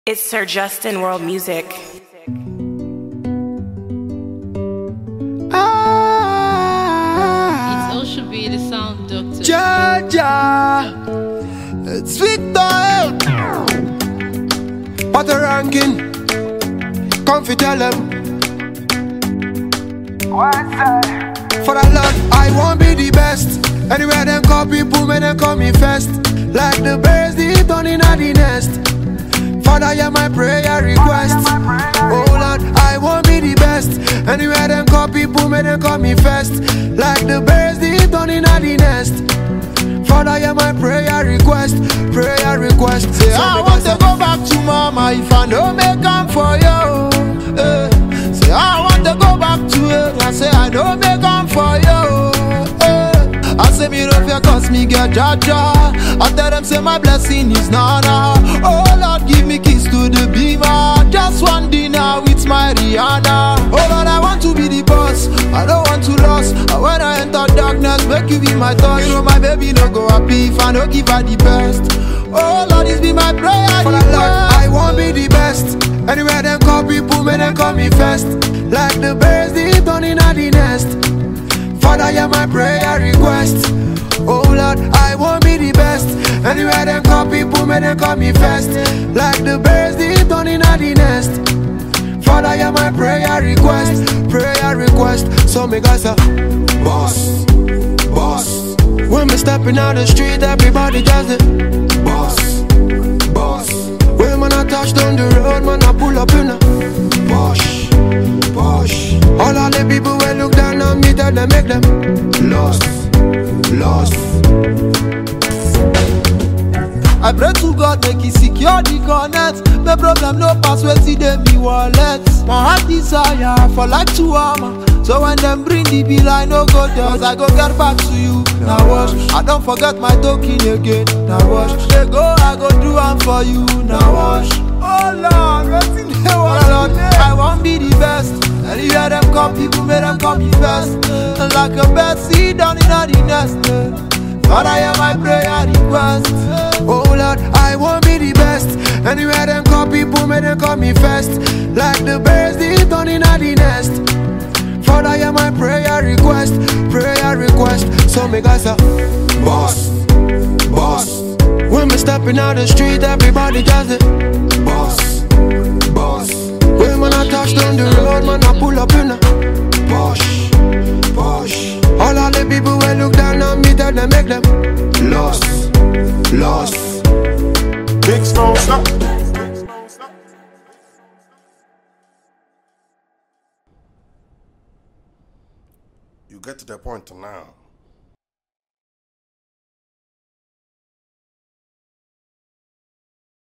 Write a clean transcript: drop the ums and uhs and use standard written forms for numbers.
It's Sir Justin World Music. It's Osha B, the sound doctor. Jaja, it's Victor. What a ranking. Comfy tell them. For the Lord, I won't be the best. Anywhere them call people, may them call me first. Like the birds, they turn in at the nest. Father, hear my prayer request. Oh Lord, I won't be the best. Anywhere them call people, may them call me first. Like the birds, they turn in at the nest. Father, hear my prayer request. Prayer request. Say, I want to go back to mama if I don't make am for you. Say, I want to go back to it. I say, I don't make am for you. I say me no fear cause me get jaja. I tell them say my blessing is nana. Oh Lord, give me keys to the beamer. Just one dinner with my Rihanna. Oh Lord, I want to be the boss. I don't want to lose. When I enter darkness, make you be my touch. You know my baby no go happy if I don't give her the best. Oh Lord, this be my prayer. For the Lord, I won't be the best. Anywhere them call people, may them call me first. Like the birds, they turn in at the nest. Father, hear my prayer request. Oh Lord, I won't be the best. Anywhere them call people, may them call me first. Like the birds, they turn in at the nest. Father, hear my prayer request. Prayer request. So me guys say, boss, boss. When me stepping out the street, everybody just it. Boss, boss. When man I touch down the road, man I pull up in a Posh, Posh. All of the people will look down on me, tell them make them lost, lost. I pray to God make he secure the connect. The problem no pass where see them me wallet. My heart desire for like 2 armor. So when them bring the bill I no go there. Cause I go get back to you. Now wash, I don't forget my token again. Now wash, they go I go do am for you. Now wash. Oh Lord, what's in the world? I won't be the best. And you hear them come, people make them come me first. And like a bird, sit down in the nest. Father, hear my prayer request. Oh Lord, I won't be the best. Anywhere them call people, make them call me first. Like the birds, they turn in at the nest. Father, hear my prayer request. Prayer request. So me guys say, boss, boss. When me stepping out the street, everybody just it. Boss, boss. When man I touch down the road, man I pull up in a Posh, Posh. All of the people will look down on me, tell them make them lost, lost. Big strong stop. You get to the point now.